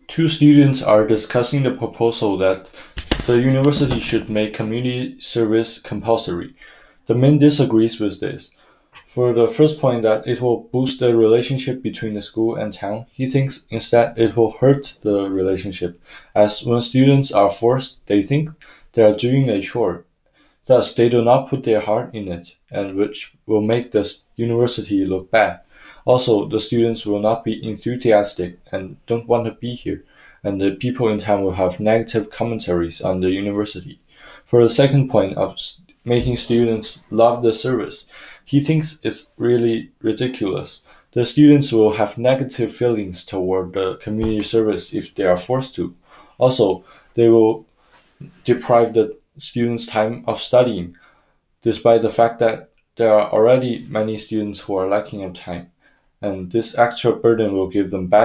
Two students are discussing the proposal that the university should make community service compulsory. The man disagrees with this. For the first point that it will boost the relationship between the school and town, he thinks instead it will hurt the relationship, as when students are forced, they think they are doing a chore. Thus, they do not put their heart in it, and which will make the university look bad. Also, the students will not be enthusiastic and don't want to be here, and the people in town will have negative commentaries on the university. For the second point of making students love the service, he thinks it's really ridiculous. The students will have negative feelings toward the community service if they are forced to. Also, they will deprive the students time of studying, despite the fact that there are already many students who are lacking of time, and this extra burden will give them bad